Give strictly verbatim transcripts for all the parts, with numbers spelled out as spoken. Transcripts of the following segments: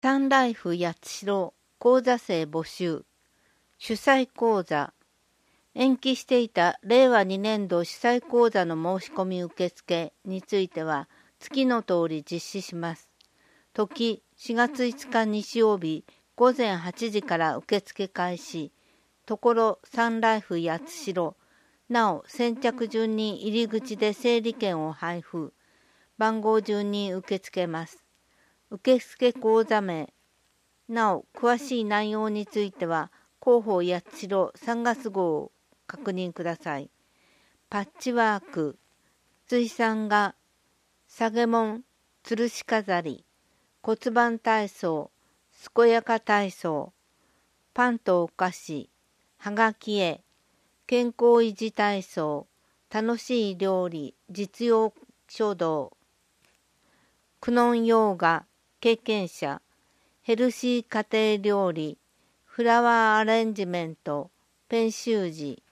サンライフ八代講座生募集。主催講座。延期していたれいわにねんど主催講座の申し込み受付については次の通り実施します。時しがついつか日曜日ごぜんはちじから受付開始。ところサンライフ八代。なお先着順に入り口で整理券を配布。番号順に受け付けます。受付講座名。なお詳しい内容については広報八代さんがつ号を確認ください。パッチワーク、水産画、下げ門、吊るし飾り、骨盤体操、健やか体操、パンとお菓子、はがき絵、健康維持体操、楽しい料理、実用書道、クノンヨーガ、経験者、ヘルシー家庭料理、フラワーアレンジメント、ペン習字。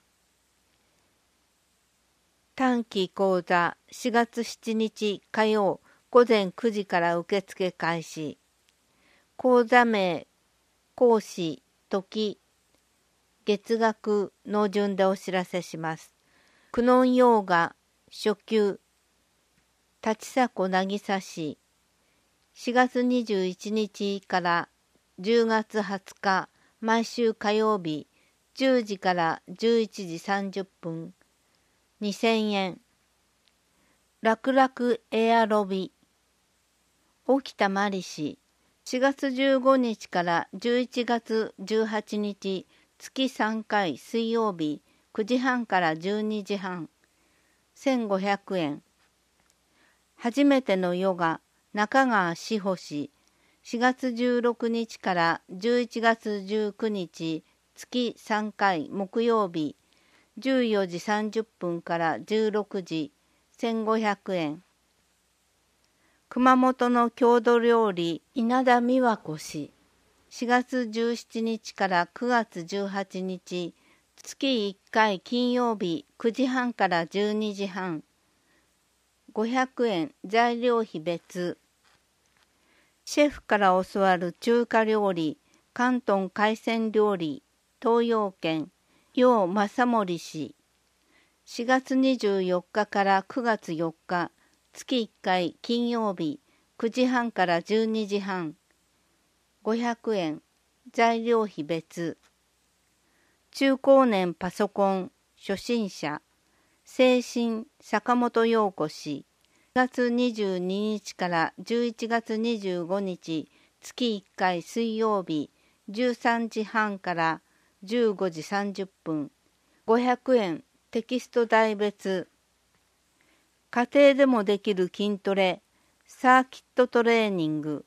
短期講座しがつしちにち火曜ごぜんくじから受付開始。講座名、講師、時、月額の順でお知らせします。クノンヨーガ、初級、立迫渚市。しがつにじゅういちにちからじゅうがつはつか、毎週火曜日、じゅうじからじゅういちじさんじゅっぷん、にせんえん。楽々エアロビ。沖田真理氏。しがつじゅうごにちからじゅういちがつじゅうはちにち、月さんかい水曜日、くじはんからじゅうにじはん、せんごひゃくえん。初めてのヨガ、中川志保氏。しがつじゅうろくにちからじゅういちがつじゅうくにち、月さんかい木曜日、じゅうよじさんじゅっぷんからじゅうろくじ、せんごひゃくえん。熊本の郷土料理、稲田美和子氏。しがつじゅうしちにちからくがつじゅうはちにち、月いっかい金曜日くじはんからじゅうにじはん。ごひゃくえん、材料費別。シェフから教わる中華料理、広東海鮮料理、東洋軒、楊正盛氏。しがつにじゅうよっかからくがつよっか、月いっかい金曜日、くじはんからじゅうにじはん。ごひゃくえん、材料費別。中高年パソコン、初心者、聖心坂本陽子氏。しがつにじゅうににちからじゅういちがつにじゅうごにち、月いっかい水曜日、じゅうさんじはんからじゅうごじさんじゅっぷん。ごひゃくえん、テキスト代別。家庭でもできる筋トレ、サーキットトレーニング。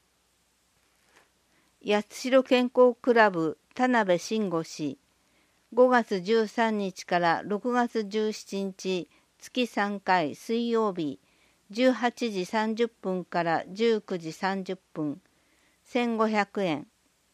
八代健康クラブ田辺慎吾氏。ごがつじゅうさんにちからろくがつじゅうしちにち、月さんかい水曜日、じゅうはちじさんじゅっぷんからじゅうくじさんじゅっぷん、せんごひゃくえん。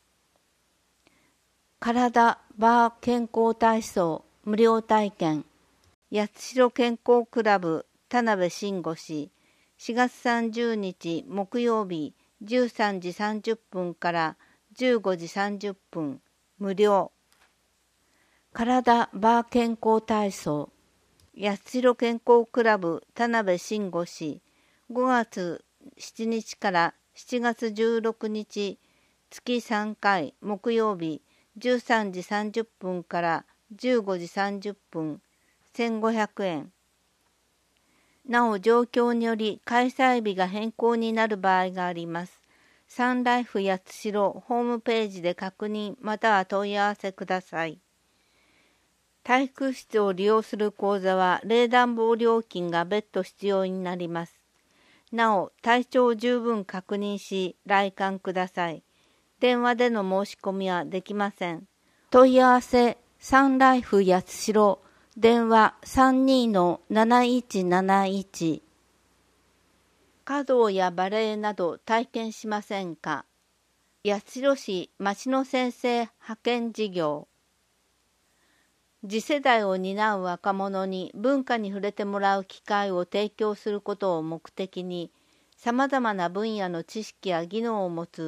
体バー健康体操無料体験。八代健康クラブ田辺慎吾氏。しがつさんじゅうにち木曜日、じゅうさんじさんじゅっぷんからじゅうごじさんじゅっぷん、無料。体バー健康体操。八代健康クラブ田辺慎吾氏。ごがつしちにちからしちがつじゅうろくにち、月さんかい木曜日、じゅうさんじさんじゅっぷんからじゅうごじさんじゅっぷん、せんごひゃくえん。なお状況により開催日が変更になる場合があります。サンライフ八代ホームページで確認または問い合わせください。体育室を利用する講座は冷暖房料金が別途必要になります。なお体調を十分確認し来館ください。電話での申し込みはできません。問い合わせサンライフ八代電話 さんにーのなないちなないち。華道やバレエなど体験しませんか？八代市町の先生派遣事業。次世代を担う若者に文化に触れてもらう機会を提供することを目的に、さまざまな分野の知識や技能を持つ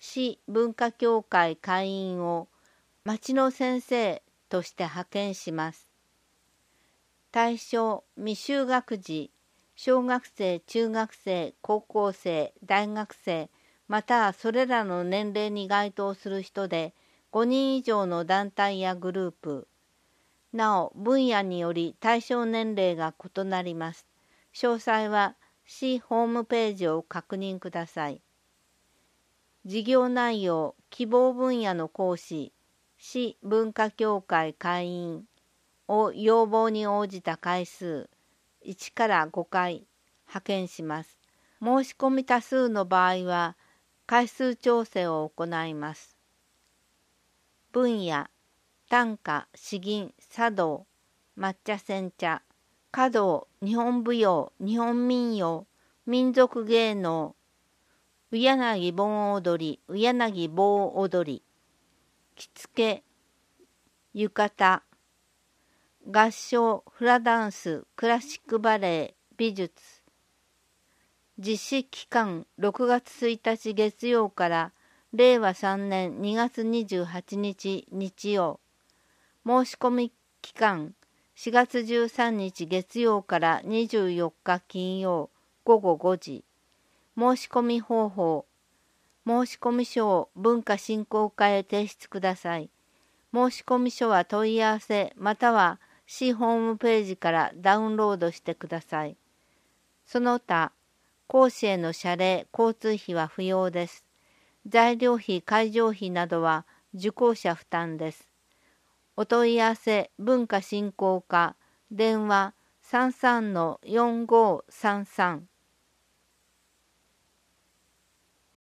市文化協会会員を町の先生として派遣します。対象未就学児、小学生、中学生、高校生、大学生、またはそれらの年齢に該当する人でごにん以上の団体やグループ。なお、分野により対象年齢が異なります。詳細は市ホームページを確認ください。事業内容、希望分野の講師、市文化協会会員を要望に応じた回数いちからごかい派遣します。申し込み多数の場合は回数調整を行います。分野、短歌、詩吟、茶道、抹茶煎茶、華道、日本舞踊、日本民謡、民族芸能、うやなぎ盆踊り、うやなぎ棒踊り、着付け、浴衣、合唱、フラダンス、クラシックバレエ、美術。実施期間ろくがつついたち月曜かられいわさんねんにがつにじゅうはちにち日曜。申し込み期間しがつじゅうさんにち月曜からにじゅうよっか金曜ごごごじ。申し込み方法。申込書を文化振興課へ提出ください。申込書は問い合わせまたは市ホームページからダウンロードしてください。その他、講師への謝礼、交通費は不要です。材料費、会場費などは受講者負担です。お問い合わせ文化振興課電話 さんさんのよんごさんさん